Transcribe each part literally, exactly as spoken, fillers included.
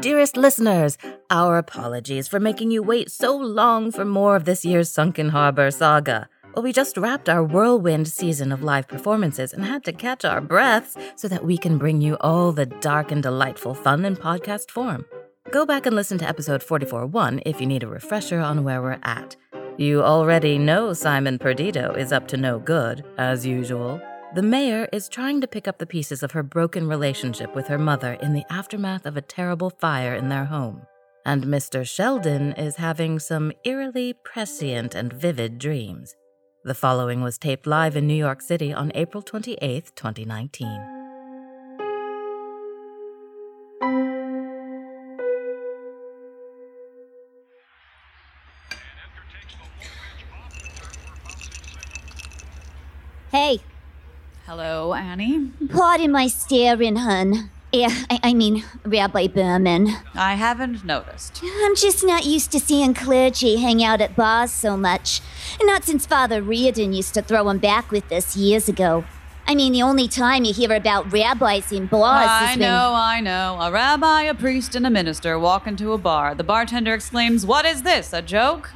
Dearest listeners, our apologies for making you wait so long for more of this year's Sunken Harbor saga. Well, we just wrapped our whirlwind season of live performances and had to catch our breaths so that we can bring you all the dark and delightful fun in podcast form. Go back and listen to episode forty-four point one if you need a refresher on where we're at. You already know Simon Perdido is up to no good, as usual. The mayor is trying to pick up the pieces of her broken relationship with her mother in the aftermath of a terrible fire in their home. And Mister Sheldon is having some eerily prescient and vivid dreams. The following was taped live in New York City on April twenty-eighth, twenty nineteen. Hey. Hello, Annie. Pardon my staring, hun. Yeah, I, I mean, Rabbi Berman. I haven't noticed. I'm just not used to seeing clergy hang out at bars so much. Not since Father Reardon used to throw him back with us years ago. I mean, the only time you hear about rabbis in bars I is when... know, I know. A rabbi, a priest, and a minister walk into a bar. The bartender exclaims, "What is this, a joke?"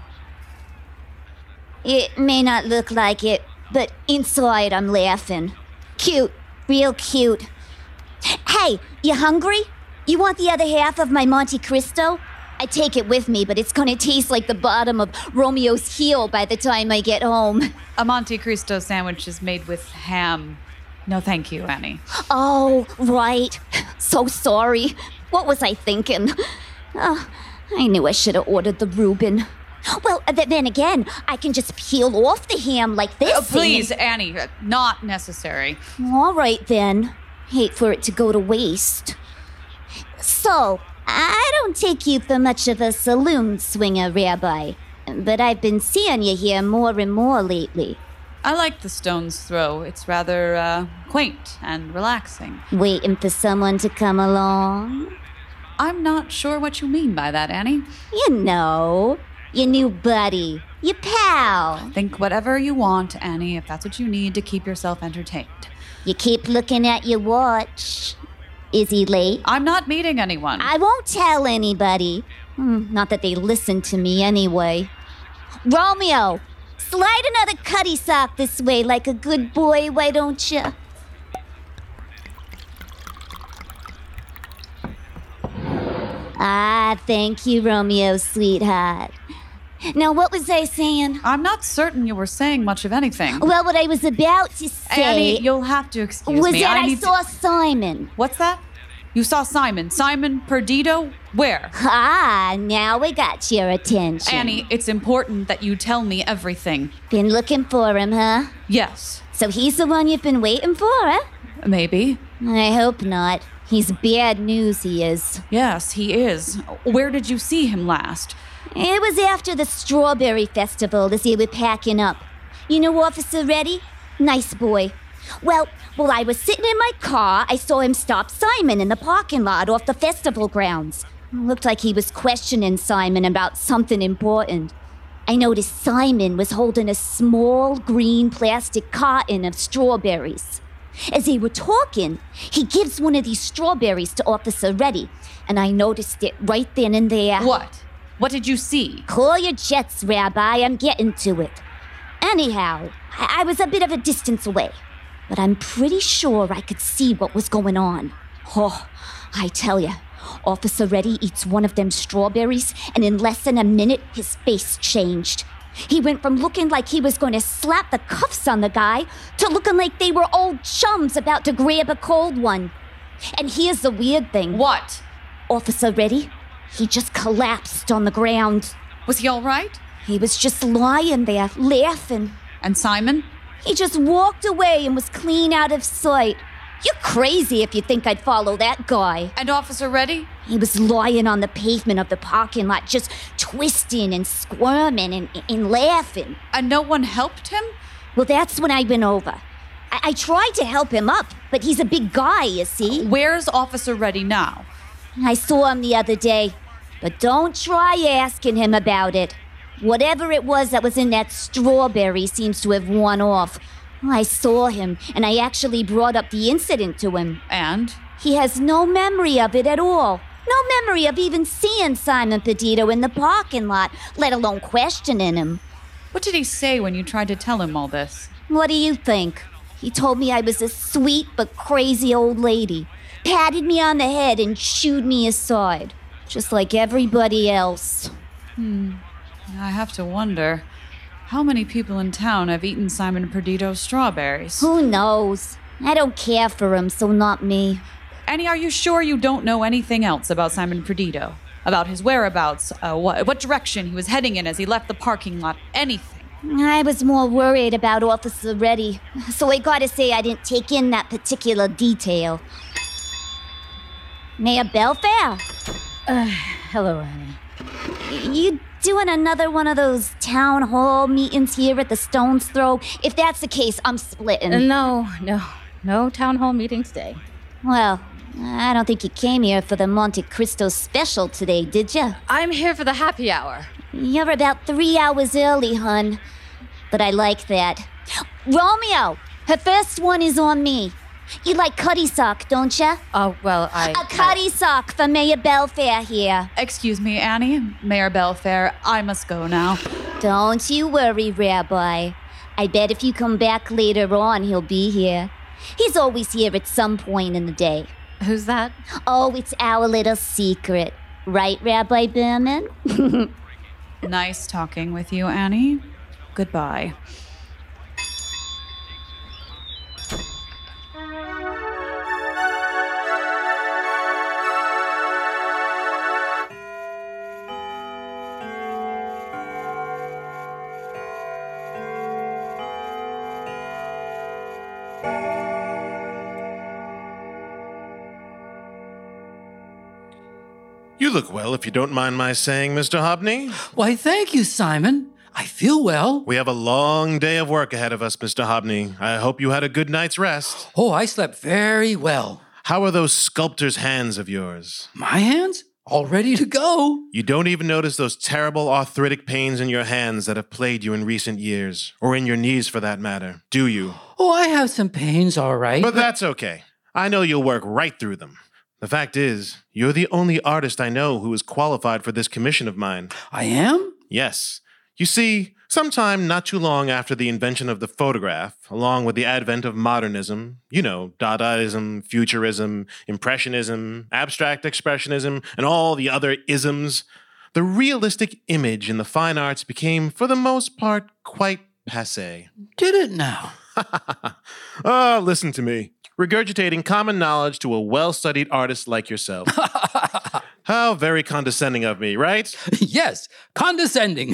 It may not look like it, but inside I'm laughing. Cute. Real cute. Hey, you hungry? You want the other half of my Monte Cristo? I take it with me, but it's gonna taste like the bottom of Romeo's heel by the time I get home. A Monte Cristo sandwich is made with ham. No, thank you, Annie. Oh, right. So sorry. What was I thinking? Oh, I knew I should have ordered the Reuben. Well, th- then again, I can just peel off the ham like this. Oh, please, and... Annie, uh, not necessary. All right, then. Hate for it to go to waste. So, I don't take you for much of a saloon swinger, Rabbi, but I've been seeing you here more and more lately. I like the stone's throw. It's rather uh, quaint and relaxing. Waiting for someone to come along? I'm not sure what you mean by that, Annie. You know, your new buddy, your pal. Think whatever you want, Annie, if that's what you need to keep yourself entertained. You keep looking at your watch. Is he late? I'm not meeting anyone. I won't tell anybody. Hmm, not that they listen to me anyway. Romeo, slide another cutty sock this way like a good boy, why don't you? Ah, thank you, Romeo, sweetheart. Now, what was I saying? I'm not certain you were saying much of anything. Well, what I was about to say... Annie, you'll have to excuse was me. that I, I saw to... Simon. What's that? You saw Simon. Simon Perdido? Where? Ah, now we got your attention. Annie, it's important that you tell me everything. Been looking for him, huh? Yes. So he's the one you've been waiting for, huh? Maybe. I hope not. He's bad news, he is. Yes, he is. Where did you see him last? It was after the Strawberry Festival as he was packing up. You know Officer Reddy? Nice boy. Well, while I was sitting in my car, I saw him stop Simon in the parking lot off the festival grounds. Looked like he was questioning Simon about something important. I noticed Simon was holding a small green plastic carton of strawberries. As they were talking, he gives one of these strawberries to Officer Reddy, and I noticed it right then and there. What? What did you see? Call your jets, Rabbi. I'm getting to it. Anyhow, I, I was a bit of a distance away, but I'm pretty sure I could see what was going on. Oh, I tell you, Officer Reddy eats one of them strawberries, and in less than a minute, his face changed. He went from looking like he was going to slap the cuffs on the guy to looking like they were old chums about to grab a cold one. And here's the weird thing. What? Officer Reddy, he just collapsed on the ground. Was he all right? He was just lying there, laughing. And Simon? He just walked away and was clean out of sight. You're crazy if you think I'd follow that guy. And Officer Reddy? He was lying on the pavement of the parking lot, just twisting and squirming and, and laughing. And no one helped him? Well, that's when I went over. I, I tried to help him up, but he's a big guy, you see. Where's Officer Reddy now? I saw him the other day, but don't try asking him about it. Whatever it was that was in that strawberry seems to have worn off. I saw him, and I actually brought up the incident to him. And? He has no memory of it at all. No memory of even seeing Simon Perdito in the parking lot, let alone questioning him. What did he say when you tried to tell him all this? What do you think? He told me I was a sweet but crazy old lady, patted me on the head and shooed me aside, just like everybody else. Hmm. I have to wonder, how many people in town have eaten Simon Perdito's strawberries? Who knows? I don't care for him, so not me. Annie, are you sure you don't know anything else about Simon Perdito? About his whereabouts, uh, what, what direction he was heading in as he left the parking lot, anything? I was more worried about Officer Reddy, so I gotta say I didn't take in that particular detail. Mayor Belfair? Uh, hello, Annie. You doing another one of those town hall meetings here at the Stone's Throw? If that's the case, I'm splitting. Uh, no, no. No town hall meeting today. Well, I don't think you came here for the Monte Cristo special today, did you? I'm here for the happy hour. You're about three hours early, hun. But I like that. Romeo, her first one is on me. You like cutty sock, don't you? Oh, well, I... A cutty I... sock for Mayor Belfair here. Excuse me, Annie. Mayor Belfair, I must go now. Don't you worry, Rabbi. I bet if you come back later on, he'll be here. He's always here at some point in the day. Who's that? Oh, it's our little secret. Right, Rabbi Berman? Nice talking with you, Annie. Goodbye. You look well, if you don't mind my saying, Mister Hobney. Why, thank you, Simon. I feel well. We have a long day of work ahead of us, Mister Hobney. I hope you had a good night's rest. Oh, I slept very well. How are those sculptor's hands of yours? My hands? All ready to go. You don't even notice those terrible arthritic pains in your hands that have plagued you in recent years, or in your knees for that matter, do you? Oh, I have some pains, all right. But that's okay. I know you'll work right through them. The fact is, you're the only artist I know who is qualified for this commission of mine. I am? Yes. You see, sometime not too long after the invention of the photograph, along with the advent of modernism, you know, Dadaism, Futurism, Impressionism, Abstract Expressionism, and all the other isms, the realistic image in the fine arts became, for the most part, quite passé. Did it now? Oh, listen to me. Regurgitating common knowledge to a well-studied artist like yourself. How very condescending of me, right? Yes, condescending.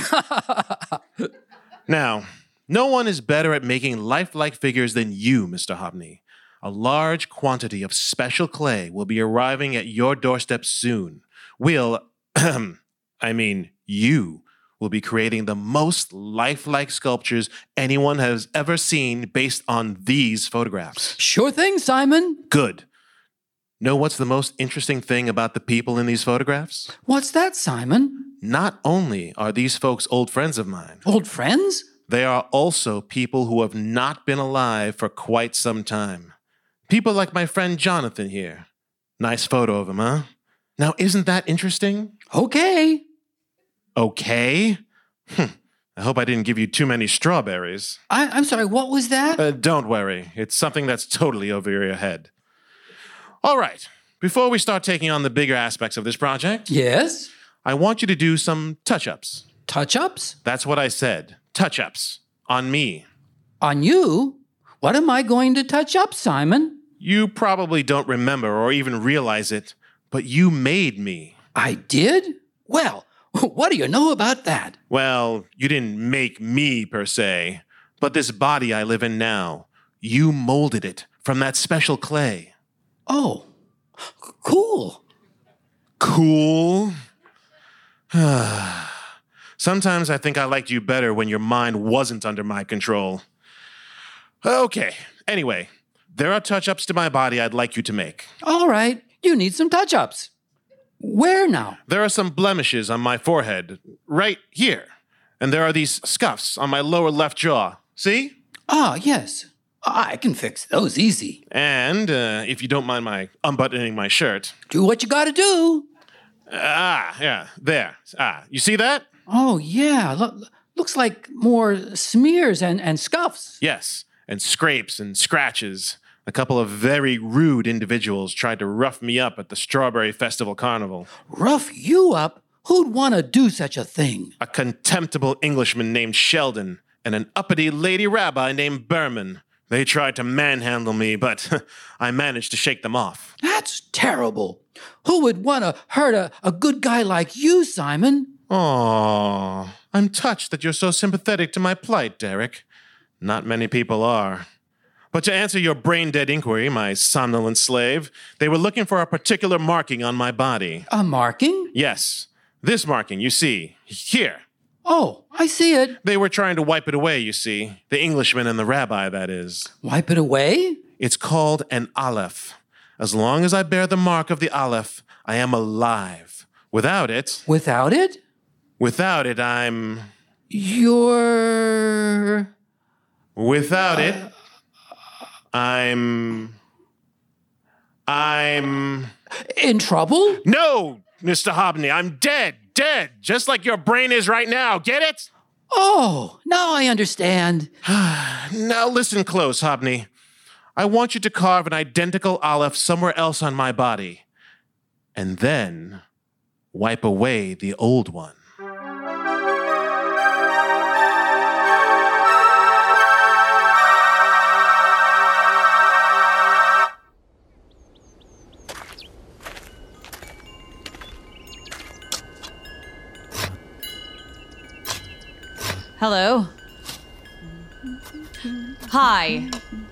Now, no one is better at making lifelike figures than you, Mister Hobney. A large quantity of special clay will be arriving at your doorstep soon. We'll, I mean, you will be creating the most lifelike sculptures anyone has ever seen based on these photographs. Sure thing, Simon. Good. Know what's the most interesting thing about the people in these photographs? What's that, Simon? Not only are these folks old friends of mine, Old friends? they are also people who have not been alive for quite some time. People like my friend Jonathan here. Nice photo of him, huh? Now, isn't that interesting? Okay. Okay? Hm. I hope I didn't give you too many strawberries. I, I'm sorry, what was that? Uh, don't worry. It's something that's totally over your head. All right. Before we start taking on the bigger aspects of this project, Yes? I want you to do some touch-ups. Touch-ups? That's what I said. Touch-ups. On me. On you? What am I going to touch up, Simon? You probably don't remember or even realize it, but you made me. I did? Well, what do you know about that? Well, you didn't make me, per se, but this body I live in now, you molded it from that special clay. Oh, c- cool. Cool? Sometimes I think I liked you better when your mind wasn't under my control. Okay, anyway, there are touch-ups to my body I'd like you to make. All right, you need some touch-ups. Where now? There are some blemishes on my forehead, right here. And there are these scuffs on my lower left jaw. See? Ah, yes. I can fix those easy. And, uh, if you don't mind my unbuttoning my shirt, Do what you gotta do. Ah, yeah, there. Ah, you see that? Oh, yeah. Lo- looks like more smears and, and scuffs. Yes, and scrapes and scratches. A couple of very rude individuals tried to rough me up at the Strawberry Festival Carnival. Rough you up? Who'd want to do such a thing? A contemptible Englishman named Sheldon and an uppity lady rabbi named Berman. They tried to manhandle me, but I managed to shake them off. That's terrible. Who would want to hurt a, a good guy like you, Simon? Aww, I'm touched that you're so sympathetic to my plight, Derek. Not many people are. But to answer your brain-dead inquiry, my somnolent slave, they were looking for a particular marking on my body. A marking? Yes, this marking, you see. Here. Oh, I see it. They were trying to wipe it away, you see. The Englishman and the rabbi, that is. Wipe it away? It's called an aleph. As long as I bear the mark of the aleph, I am alive. Without it... Without it? Without it, I'm... You're... Without it, I'm... I'm... In trouble? No, Mister Hobney, I'm dead, dead, just like your brain is right now. Get it? Oh, now I understand. Now listen close, Hobney. I want you to carve an identical aleph somewhere else on my body, and then wipe away the old one. Hello. Hi.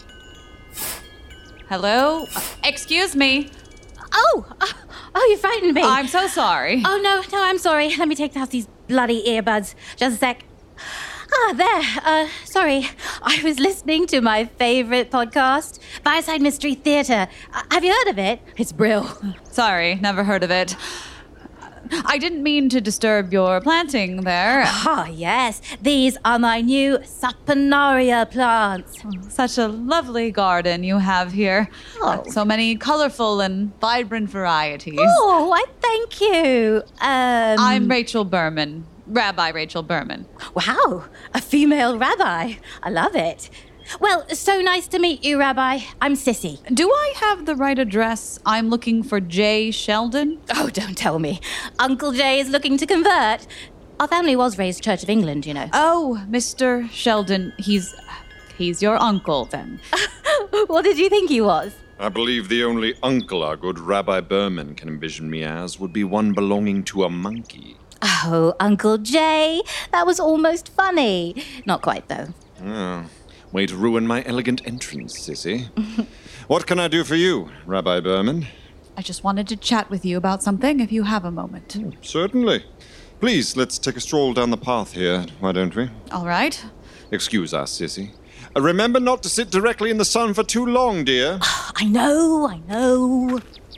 Hello? Uh, Excuse me. Oh, oh, oh, you frightened me. I'm so sorry. Oh, no, no, I'm sorry. Let me take out these bloody earbuds. Just a sec. Ah, there. Uh, sorry. I was listening to my favorite podcast, Fireside Mystery Theater. Uh, have you heard of it? It's brill. Sorry, never heard of it. I didn't mean to disturb your planting there. Ah, yes. These are my new Saponaria plants. Such a lovely garden you have here. Oh. So many colorful and vibrant varieties. Oh, I thank you. Um, I'm Rachel Berman, Rabbi Rachel Berman. Wow, a female rabbi. I love it. Well, so nice to meet you, Rabbi. I'm Sissy. Do I have the right address? I'm looking for Jay Sheldon. Oh, don't tell me. Uncle Jay is looking to convert. Our family was raised Church of England, you know. Oh, Mister Sheldon, he's he's your uncle then. What did you think he was? I believe the only uncle our good Rabbi Berman can envision me as would be one belonging to a monkey. Oh, Uncle Jay. That was almost funny. Not quite, though. Oh, way to ruin my elegant entrance, Sissy. What can I do for you, Rabbi Berman? I just wanted to chat with you about something, if you have a moment. Certainly. Please, let's take a stroll down the path here, why don't we? All right. Excuse us, Sissy. Uh, remember not to sit directly in the sun for too long, dear. I know, I know.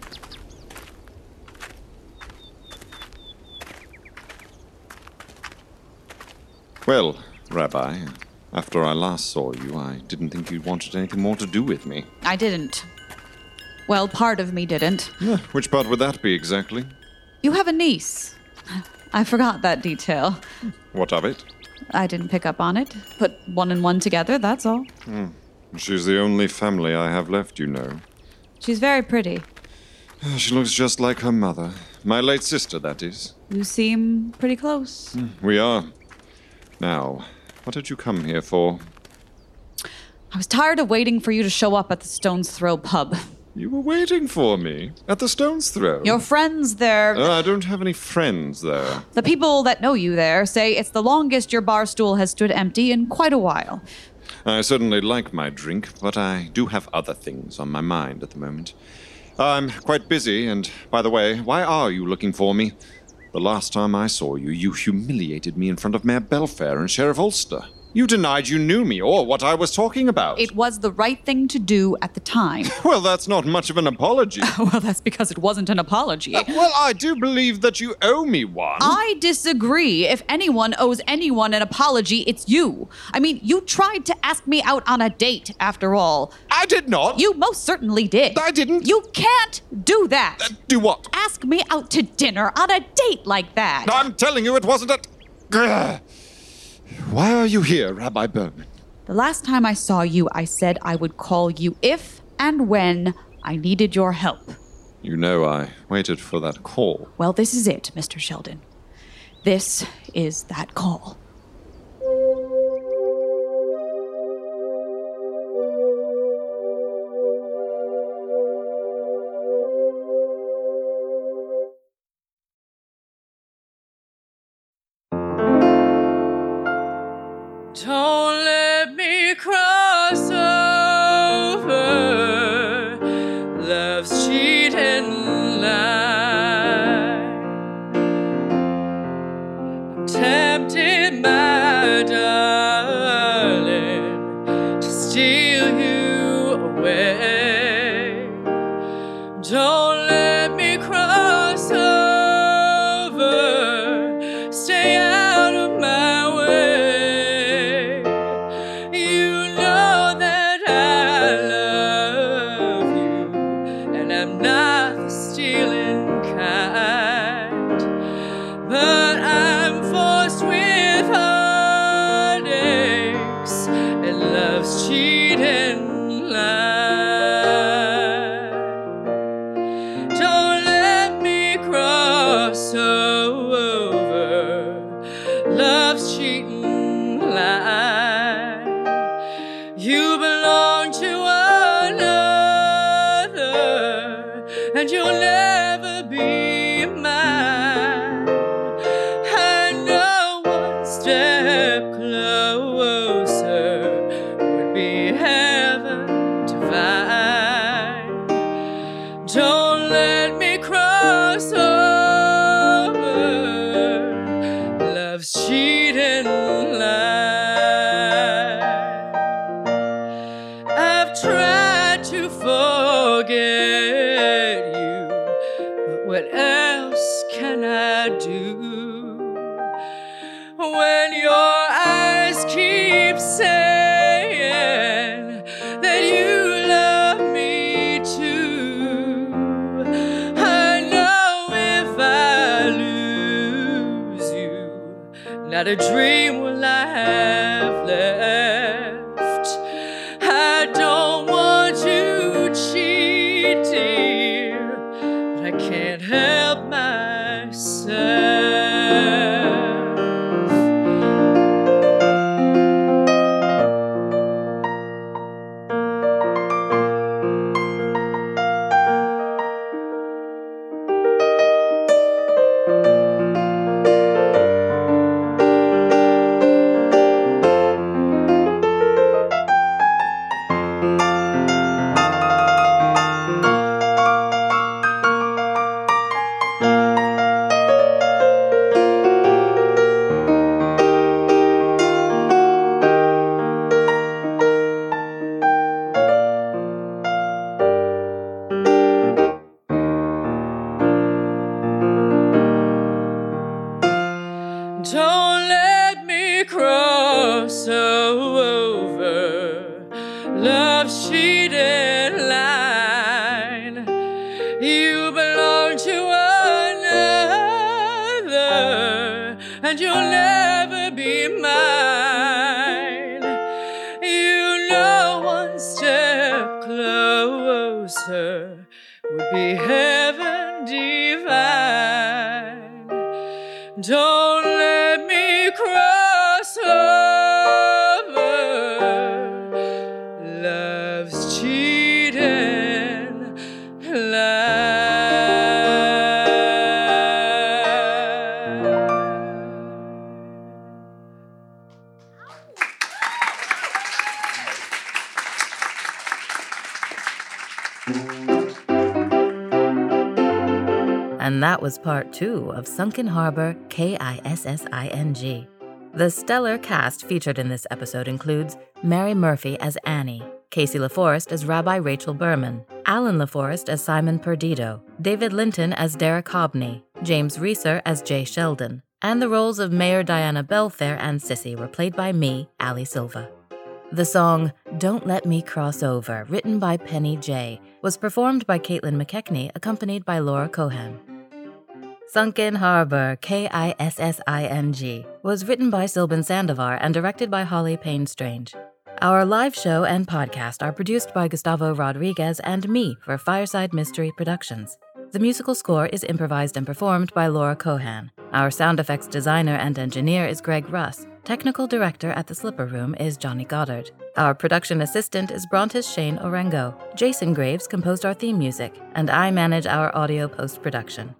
Well, Rabbi, after I last saw you, I didn't think you wanted anything more to do with me. I didn't. Well, part of me didn't. Yeah, which part would that be exactly? You have a niece. I forgot that detail. What of it? I didn't pick up on it. Put one and one together, that's all. Hmm. She's the only family I have left, you know. She's very pretty. She looks just like her mother. My late sister, that is. You seem pretty close. We are. Now, what did you come here for? I was tired of waiting for you to show up at the Stone's Throw pub. You were waiting for me at the Stone's Throw. Your friends there... Uh, I don't have any friends there. The people that know you there say it's the longest your bar stool has stood empty in quite a while. I certainly like my drink, but I do have other things on my mind at the moment. I'm quite busy, and by the way, why are you looking for me? The last time I saw you, you humiliated me in front of Mayor Belfair and Sheriff Ulster. You denied you knew me or what I was talking about. It was the right thing to do at the time. Well, that's not much of an apology. Well, that's because it wasn't an apology. Uh, well, I do believe that you owe me one. I disagree. If anyone owes anyone an apology, it's you. I mean, you tried to ask me out on a date, after all. I did not. You most certainly did. I didn't. You can't do that. Uh, do what? Ask me out to dinner on a date like that. I'm telling you it wasn't a... Grr. Why are you here, Rabbi Berman? The last time I saw you, I said I would call you if and when I needed your help. You know I waited for that call. Well, this is it, Mister Sheldon. This is that call. Don't let me cross over love's cheating line. I'm tempted, my darling, to steal you away. Don't let me cross over, stay out of my way. And you'll never be mine. I know one step closer would be heaven divine. Don't let me cross over love's cheating line. I've tried to forget, what else can I do when your eyes keep saying that you love me too? I know if I lose you, not a dream will I have left. I don't want you cheating, I can't help myself. Don't let me cross over love's cheating line. You belong to another, and you'll never be mine. You know one step closer would be heaven divine. Don't let me cross over love's cheating And that was part two of Sunken Harbor, K I S S I N G. The stellar cast featured in this episode includes Mary Murphy as Annie, Casey LaForest as Rabbi Rachel Berman, Alan LaForest as Simon Perdido, David Linton as Derek Hobney, James Reeser as Jay Sheldon, and the roles of Mayor Diana Belfair and Sissy were played by me, Ali Silva. The song Don't Let Me Cross Over, written by Penny J, was performed by Caitlin McKechnie, accompanied by Laura Cohan. Sunken Harbor, K I S S I N G, was written by Sylvan Sandovar and directed by Holly Payne Strange. Our live show and podcast are produced by Gustavo Rodriguez and me for Fireside Mystery Productions. The musical score is improvised and performed by Laura Cohan. Our sound effects designer and engineer is Greg Russ. Technical director at the Slipper Room is Johnny Goddard. Our production assistant is Brontis Shane Orengo. Jason Graves composed our theme music, and I manage our audio post-production.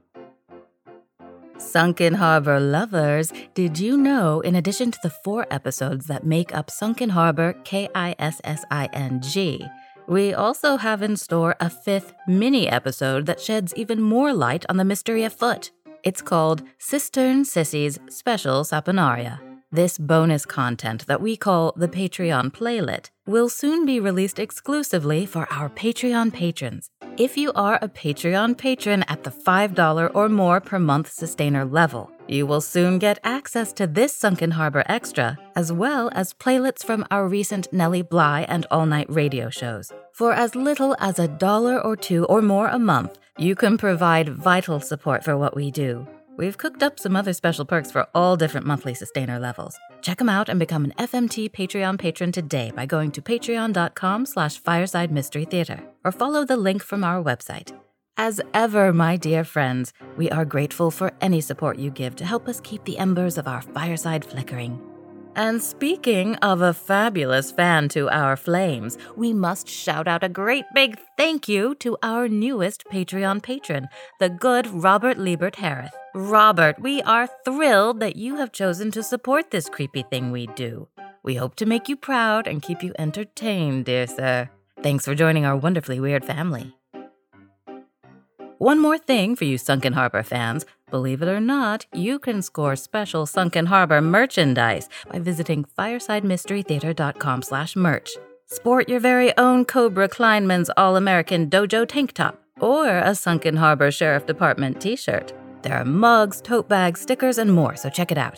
Sunken Harbor lovers, did you know, in addition to the four episodes that make up Sunken Harbor, K I S S I N G, we also have in store a fifth mini-episode that sheds even more light on the mystery afoot. It's called Cistern Sissy's Special Saponaria. This bonus content that we call the Patreon Playlet will soon be released exclusively for our Patreon patrons. If you are a Patreon patron at the five dollars or more per month sustainer level, you will soon get access to this Sunken Harbor Extra, as well as playlets from our recent Nellie Bly and All Night radio shows. For as little as a dollar or two or more a month, you can provide vital support for what we do. We've cooked up some other special perks for all different monthly sustainer levels. Check them out and become an F M T Patreon patron today by going to patreon.com slash fireside mystery theater or follow the link from our website. As ever, my dear friends, we are grateful for any support you give to help us keep the embers of our fireside flickering. And speaking of a fabulous fan to our flames, we must shout out a great big thank you to our newest Patreon patron, the good Robert Liebert Harris. Robert, we are thrilled that you have chosen to support this creepy thing we do. We hope to make you proud and keep you entertained, dear sir. Thanks for joining our wonderfully weird family. One more thing for you Sunken Harbor fans. Believe it or not, you can score special Sunken Harbor merchandise by visiting firesidemysterytheater.com slash merch. Sport your very own Cobra Kleinman's All-American Dojo tank top or a Sunken Harbor Sheriff Department t-shirt. There are mugs, tote bags, stickers, and more, so check it out.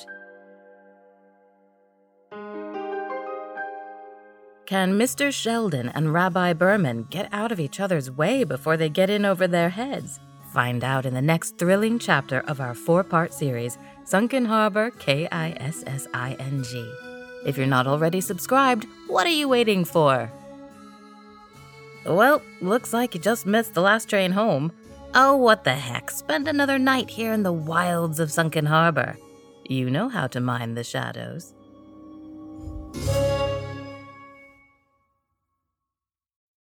Can Mister Sheldon and Rabbi Berman get out of each other's way before they get in over their heads? Find out in the next thrilling chapter of our four-part series, Sunken Harbor, K I S S I N G. If you're not already subscribed, what are you waiting for? Well, looks like you just missed the last train home. Oh, what the heck, spend another night here in the wilds of Sunken Harbor. You know how to mine the shadows.